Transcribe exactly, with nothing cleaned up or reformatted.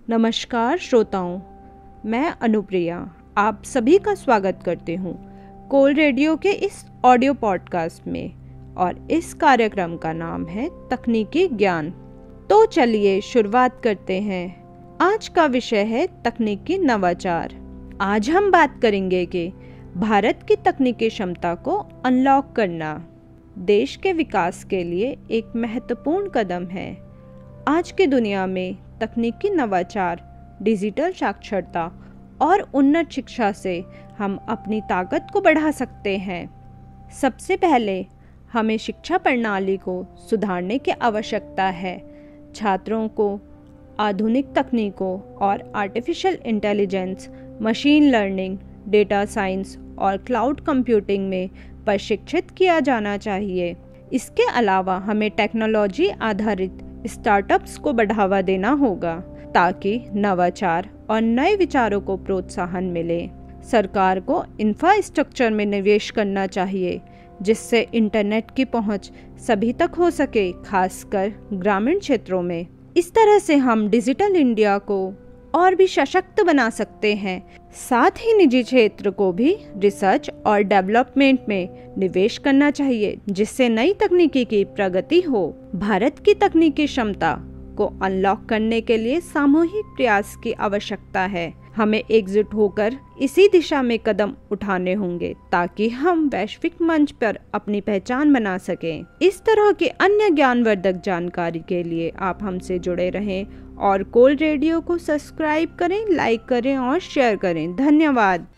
नमस्कार श्रोताओं, मैं अनुप्रिया आप सभी का स्वागत करती हूँ कोल रेडियो के इस ऑडियो पॉडकास्ट में और इस कार्यक्रम का नाम है तकनीकी ज्ञान। तो चलिए शुरुआत करते हैं। आज का विषय है तकनीकी नवाचार। आज हम बात करेंगे कि भारत की तकनीकी क्षमता को अनलॉक करना देश के विकास के लिए एक महत्वपूर्ण कदम है। आज की दुनिया में तकनीकी नवाचार, डिजिटल साक्षरता और उन्नत शिक्षा से हम अपनी ताकत को बढ़ा सकते हैं। सबसे पहले हमें शिक्षा प्रणाली को सुधारने की आवश्यकता है। छात्रों को आधुनिक तकनीकों और artificial intelligence, machine learning, data science और क्लाउड कंप्यूटिंग में प्रशिक्षित किया जाना चाहिए। इसके अलावा हमें टेक्नोलॉजी आधारित स्टार्टअप्स को बढ़ावा देना होगा ताकि नवाचार और नए विचारों को प्रोत्साहन मिले। सरकार को इंफ्रास्ट्रक्चर में निवेश करना चाहिए जिससे इंटरनेट की पहुंच सभी तक हो सके, खासकर ग्रामीण क्षेत्रों में। इस तरह से हम डिजिटल इंडिया को और भी सशक्त बना सकते हैं। साथ ही निजी क्षेत्र को भी रिसर्च और डेवलपमेंट में निवेश करना चाहिए जिससे नई तकनीकी की प्रगति हो। भारत की तकनीकी क्षमता को अनलॉक करने के लिए सामूहिक प्रयास की आवश्यकता है। हमें एकजुट होकर इसी दिशा में कदम उठाने होंगे ताकि हम वैश्विक मंच पर अपनी पहचान बना सकें। इस तरह की अन्य ज्ञानवर्धक जानकारी के लिए आप हमसे जुड़े रहें और कोल रेडियो को सब्सक्राइब करें, लाइक करें और शेयर करें। धन्यवाद।